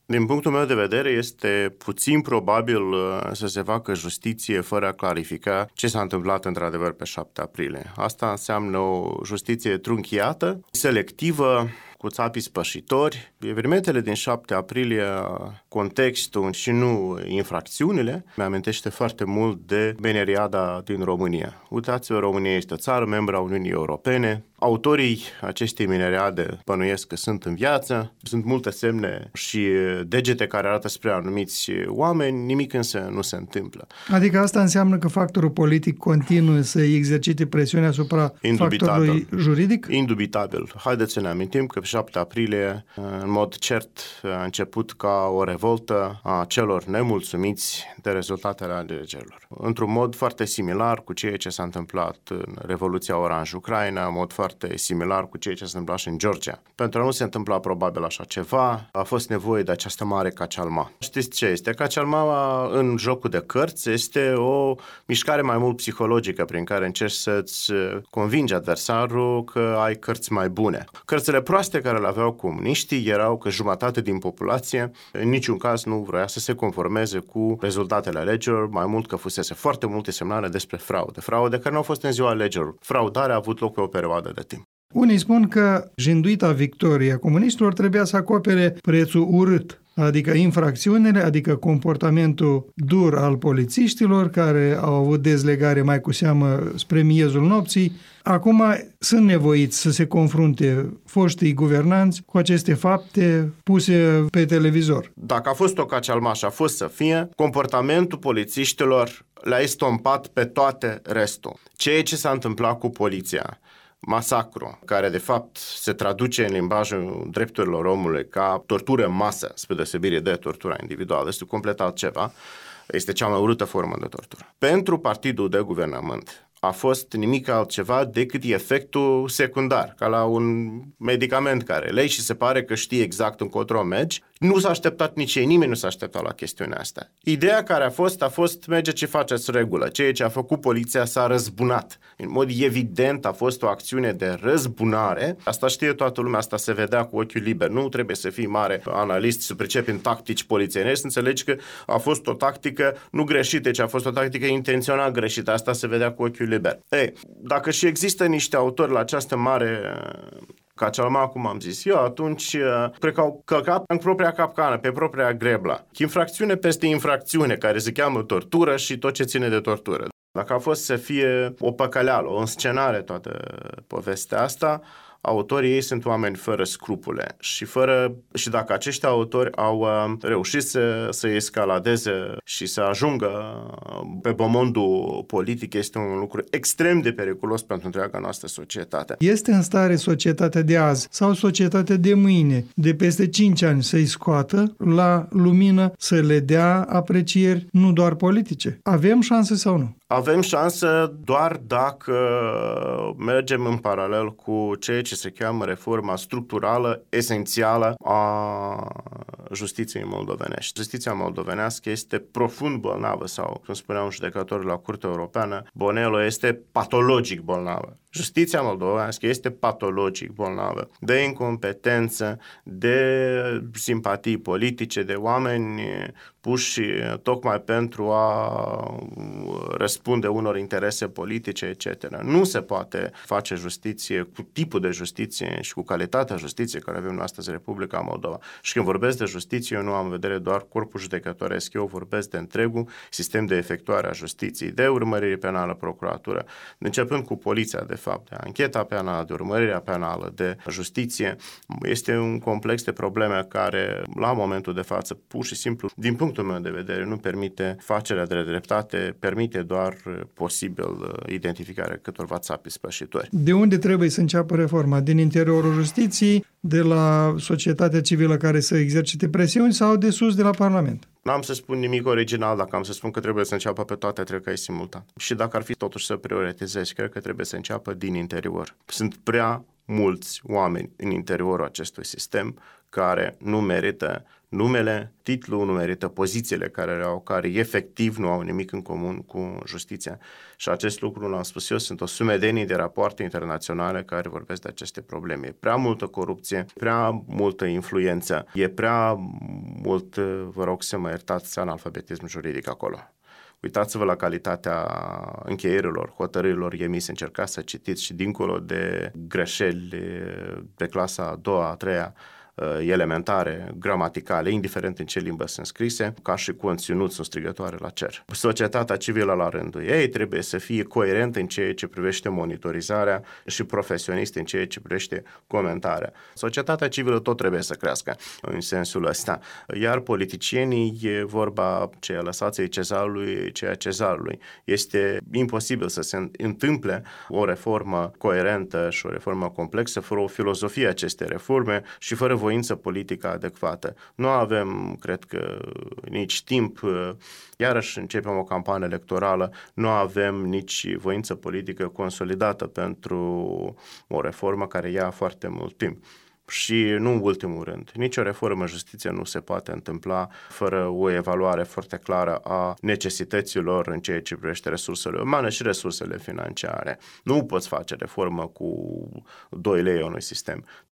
Din punctul meu de vedere, este puțin probabil să se facă justiție fără a clarifica ce s-a întâmplat într-adevăr pe 7 aprilie. Asta înseamnă o justiție trunchiată, selectivă, cu țapii spășitori. Evenimentele din 7 aprilie, contextul și nu infracțiunile, mi-amintește foarte mult de beneriada din România. Uitați-vă, România este o țară membră a Uniunii Europene. Autorii acestei mineriade bănuiesc că sunt în viață, sunt multe semne și degete care arată spre anumiți oameni, nimic însă nu se întâmplă. Adică asta înseamnă că factorul politic continuă să exercite presiune asupra factorului juridic? Indubitabil. Haideți să ne amintim că pe 7 aprilie, în mod cert, a început ca o revoltă a celor nemulțumiți de rezultatele alegerilor. Într-un mod foarte similar cu ceea ce s-a întâmplat în Revoluția Oranj-Ucraina, în mod foarte similar cu ceea ce s-a întâmplat și în Georgia. Pentru a nu se întâmpla probabil așa ceva, a fost nevoie de această mare cacalma. Știți ce este? Cacalma în jocul de cărți este o mișcare mai mult psihologică prin care încerci să-ți convingi adversarul că ai cărți mai bune. Cărțile proaste care le aveau comuniștii erau că jumătate din populație în niciun caz nu vrea să se conformeze cu rezultatele alegerilor, mai mult că fusese foarte multe semnale despre fraude. Fraude care nu au fost în ziua alegerilor. Fraudarea a avut loc pe o perioadă de timp. Unii spun că jinduita victorie a comuniștilor trebuia să acopere prețul urât, adică infracțiunile, adică comportamentul dur al polițiștilor care au avut dezlegare mai cu seamă spre miezul nopții. Acum sunt nevoiți să se confrunte foștii guvernanți cu aceste fapte puse pe televizor. Dacă a fost o cacalma și a fost să fie, comportamentul polițiștilor le-a estompat pe toate restul. Ceea ce s-a întâmplat cu poliția, masacru, care de fapt se traduce în limbajul drepturilor omului ca tortură în masă, spre deosebire de tortura individuală, este complet altceva, este cea mai urâtă formă de tortură. Pentru partidul de guvernământ a fost nimic altceva decât efectul secundar, ca la un medicament care lei și se pare că știe exact încotro mergi. Nu s-a așteptat nici ei, nimeni nu s-a așteptat la chestiunea asta. Ideea care a fost merge ce faceți regulă. Ceea ce a făcut poliția s-a răzbunat. În mod evident a fost o acțiune de răzbunare. Asta știe toată lumea, asta se vedea cu ochiul liber. Nu trebuie să fii mare analist, să pricepi în tactici polițienești, să înțelegi că a fost o tactică nu greșită, ci a fost o tactică intenționat greșită. Asta se vedea cu ochiul liber. Ei, dacă și există niște autori la această mare cacalma, cum am zis eu, atunci cred că au călcat în propria capcană, pe propria greblă. Infracțiune peste infracțiune, care se cheamă tortură și tot ce ține de tortură. Dacă a fost să fie o păcăleală, o înscenare toată povestea asta, autorii ei sunt oameni fără scrupule și dacă acești autori au reușit să escaladeze și să ajungă pe bomondul politic, este un lucru extrem de periculos pentru întreaga noastră societate. Este în stare societatea de azi sau societatea de mâine, de peste 5 ani, să-i scoată la lumină, să le dea aprecieri, nu doar politice? Avem șanse sau nu? Avem șansă doar dacă mergem în paralel cu ceea ce se cheamă reforma structurală, esențială a justiției moldovenești. Justiția moldovenească este profund bolnavă sau, cum spunea un judecător la Curtea Europeană, Bonello, este patologic bolnavă. Justiția moldovenească este patologic bolnavă de incompetență, de simpatii politice, de oameni puși tocmai pentru a răspunde unor interese politice, etc. Nu se poate face justiție cu tipul de justiție și cu calitatea justiției care avem astăzi în Republica Moldova. Și când vorbesc de justiție, eu nu am în vedere doar corpul judecătoresc, eu vorbesc de întregul sistem de efectuare a justiției, de urmărire penală, procuratură, începând cu poliția, de fapt, de ancheta penală, de urmărirea penală, de justiție. Este un complex de probleme care, la momentul de față, pur și simplu, din punctul meu de vedere, nu permite facerea de dreptate, permite doar posibil identificarea câtorva țapi spășitori. De unde trebuie să înceapă reforma? Din interiorul justiției, de la societatea civilă care să exercite presiuni sau de sus, de la Parlament? N-am să spun nimic original dacă am să spun că trebuie să înceapă pe toate trei simultan. Și dacă ar fi totuși să prioritizezi, cred că trebuie să înceapă din interior. Sunt prea mulți oameni în interiorul acestui sistem care nu merită numele, titlul, nu merită pozițiile care le au, care efectiv nu au nimic în comun cu justiția. Și acest lucru, l-am spus eu, sunt o sumedenie de rapoarte internaționale care vorbesc de aceste probleme. E prea multă corupție, prea multă influență, e prea mult, vă rog să mă iertați, analfabetism juridic acolo. Uitați-vă la calitatea încheierilor, hotărârilor emise, încercați să citiți și dincolo de greșeli de clasa a doua, a treia, elementare, gramaticale, indiferent în ce limbă sunt scrise, ca și conținut sunt strigătoare la cer. Societatea civilă la rândul ei trebuie să fie coerentă în ceea ce privește monitorizarea și profesionist în ceea ce privește comentarea. Societatea civilă tot trebuie să crească în sensul ăsta. Iar politicienii, e vorba ce lăsați-i cezarului, ceea cezarului. Este imposibil să se întâmple o reformă coerentă și o reformă complexă fără o filozofie acestei reforme și fără voință politică adecvată. Nu avem, cred că, nici timp, iarăși începem o campanie electorală, nu avem nici voință politică consolidată pentru o reformă care ia foarte mult timp. Și nu în ultimul rând, nicio reformă în justiție nu se poate întâmpla fără o evaluare foarte clară a necesităților în ceea ce privește resursele umane și resursele financiare. Nu poți face reformă cu 2 lei unui sistem.